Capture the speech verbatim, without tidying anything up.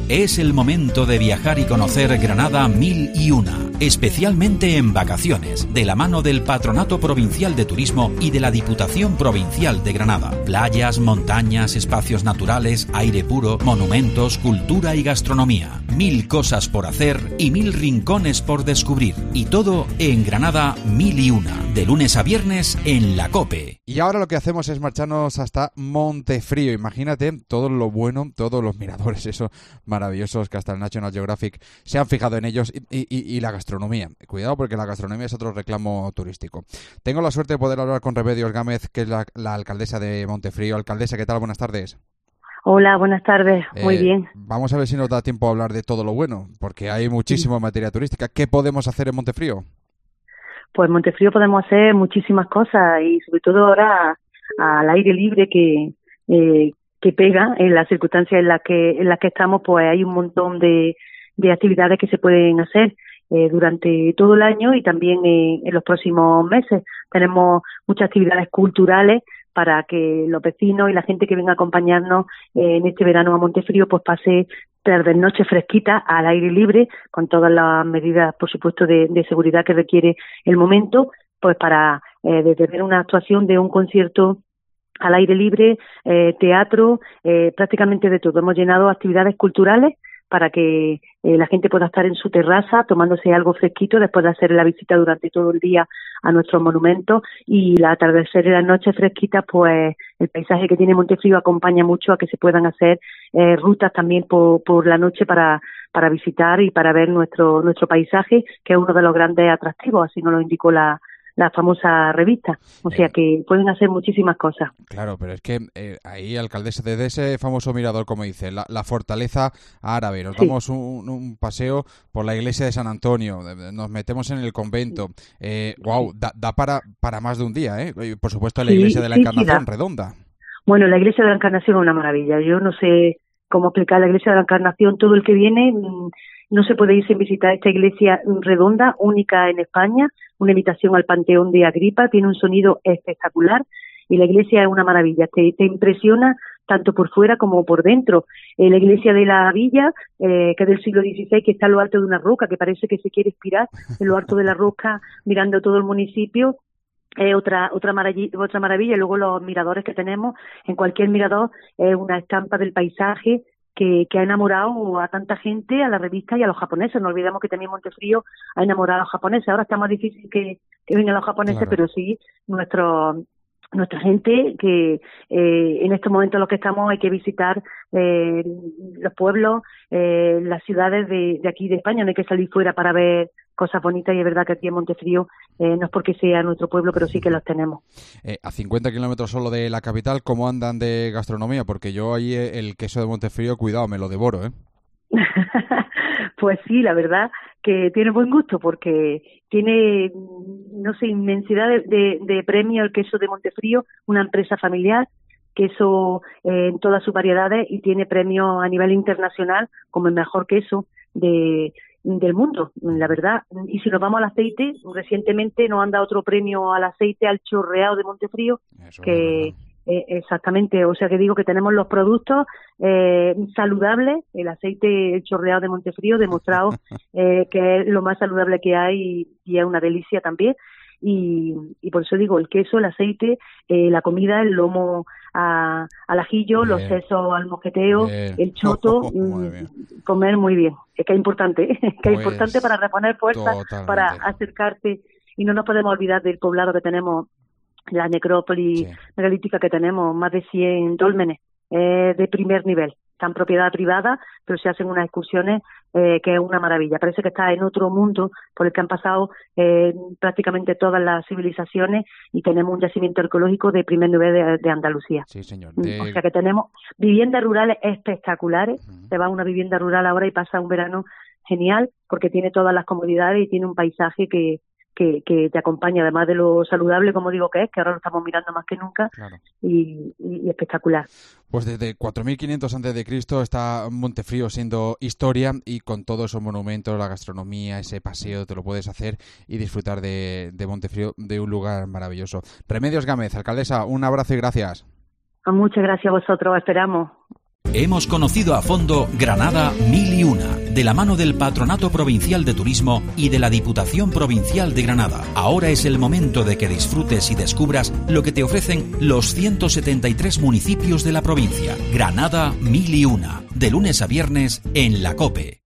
Es el momento de viajar y conocer Granada mil y una, especialmente en vacaciones, de la mano del Patronato Provincial de Turismo y de la Diputación Provincial de Granada. Playas, montañas, espacios naturales, aire puro, monumentos, cultura y gastronomía. Mil cosas por hacer y mil rincones por descubrir. Y todo en Granada mil y una, de lunes a viernes en la COPE. Y ahora lo que hacemos es marcharnos hasta Montefrío. Imagínate todo lo bueno, todos los miradores, esos maravillosos que hasta el National Geographic se han fijado en ellos, y, y, y la gastronomía. Cuidado, porque la gastronomía es otro reclamo turístico. Tengo la suerte de poder hablar con Remedios Gámez, que es la, la alcaldesa de Montefrío. Alcaldesa, ¿qué tal? Buenas tardes. Hola, buenas tardes. Muy eh, bien. Vamos a ver si nos da tiempo a hablar de todo lo bueno, porque hay muchísima sí. materia turística. ¿Qué podemos hacer en Montefrío? Pues en Montefrío podemos hacer muchísimas cosas, y sobre todo ahora al aire libre que eh, que pega en las circunstancias en las que en las que estamos. Pues hay un montón de, de actividades que se pueden hacer eh, durante todo el año, y también eh, en los próximos meses. Tenemos muchas actividades culturales para que los vecinos y la gente que venga a acompañarnos eh, en este verano a Montefrío pues pase tardes, noches fresquitas al aire libre, con todas las medidas, por supuesto, de, de seguridad que requiere el momento, pues para eh, desde ver una actuación de un concierto al aire libre, eh, teatro, eh, prácticamente de todo. Hemos llenado actividades culturales para que eh, la gente pueda estar en su terraza tomándose algo fresquito después de hacer la visita durante todo el día a nuestros monumentos, y la atardecer y las noches fresquitas, pues el paisaje que tiene Montefrío acompaña mucho a que se puedan hacer eh, rutas también por, por la noche para para visitar y para ver nuestro nuestro paisaje, que es uno de los grandes atractivos, así nos lo indicó la la famosa revista. O sea que pueden hacer muchísimas cosas. Claro, pero es que eh, ahí, alcaldesa, desde ese famoso mirador, como dice, la, la fortaleza árabe, nos sí. damos un, un paseo por la iglesia de San Antonio, nos metemos en el convento. Eh, wow, da, da para, para más de un día, ¿eh? Por supuesto, la iglesia sí, de la sí, Encarnación, sí, redonda. Bueno, la iglesia de la Encarnación es una maravilla. Yo no sé cómo explicar la iglesia de la Encarnación. Todo el que viene no se puede ir sin visitar esta iglesia redonda, única en España, una imitación al Panteón de Agripa, tiene un sonido espectacular, y la iglesia es una maravilla, te, te impresiona tanto por fuera como por dentro. Eh, la iglesia de la Villa, eh, que es del siglo dieciséis, que está a lo alto de una roca, que parece que se quiere inspirar en lo alto de la roca, mirando todo el municipio. Eh, otra otra maravilla, otra maravilla. Luego los miradores que tenemos, en cualquier mirador es eh, una estampa del paisaje que, que ha enamorado a tanta gente, a la revista y a los japoneses. No olvidemos que también Montefrío ha enamorado a los japoneses. Ahora está más difícil que, que vengan los japoneses, claro. Pero sí, nuestro nuestra gente, que eh, en estos momentos en los que estamos hay que visitar eh, los pueblos, eh, las ciudades de, de aquí de España. No hay que salir fuera para ver cosas bonitas, y es verdad que aquí en Montefrío eh, no es porque sea nuestro pueblo, pero sí que los tenemos. Eh, a cincuenta kilómetros solo de la capital, ¿cómo andan de gastronomía? Porque yo ahí el queso de Montefrío, cuidado, me lo devoro, ¿eh? Pues sí, la verdad que tiene buen gusto, porque tiene, no sé, inmensidad de, de, de premio el queso de Montefrío, una empresa familiar, queso eh, en todas sus variedades, y tiene premios a nivel internacional como el mejor queso de del mundo, la verdad. Y si nos vamos al aceite, recientemente nos han dado otro premio al aceite, al chorreado de Montefrío, Eso que eh, exactamente, o sea que digo que tenemos los productos eh, saludables, el aceite el chorreado de Montefrío, demostrado eh, que es lo más saludable que hay, y, y es una delicia también. Y, y por eso digo, el queso, el aceite, eh, la comida, el lomo a, al ajillo, bien. Los sesos al mosqueteo, bien. El choto, oh, mmm, comer muy bien. Es que es importante, ¿eh? que pues, es importante para reponer fuerza, totalmente. Para acercarte, y no nos podemos olvidar del poblado que tenemos, la necrópolis sí. megalítica que tenemos, más de cien dólmenes, eh, de primer nivel. Está en propiedad privada, pero se hacen unas excursiones eh, que es una maravilla. Parece que está en otro mundo por el que han pasado eh, prácticamente todas las civilizaciones, y tenemos un yacimiento arqueológico de primer nivel de, de Andalucía. Sí, señor. De... O sea que tenemos viviendas rurales espectaculares. Uh-huh. Te va a una vivienda rural ahora y pasa un verano genial, porque tiene todas las comodidades y tiene un paisaje que Que, que te acompaña, además de lo saludable, como digo que es, que ahora lo estamos mirando más que nunca, claro. y, y, y espectacular. Pues desde cuatro mil quinientos antes de Cristo está Montefrío siendo historia, y con todos esos monumentos, la gastronomía, ese paseo, te lo puedes hacer y disfrutar de, de Montefrío, de un lugar maravilloso. Remedios Gámez, alcaldesa, un abrazo y gracias. Muchas gracias a vosotros, esperamos. Hemos conocido a fondo Granada Mil y Una, de la mano del Patronato Provincial de Turismo y de la Diputación Provincial de Granada. Ahora es el momento de que disfrutes y descubras lo que te ofrecen los ciento setenta y tres municipios de la provincia. Granada Mil y Una, de lunes a viernes en la COPE.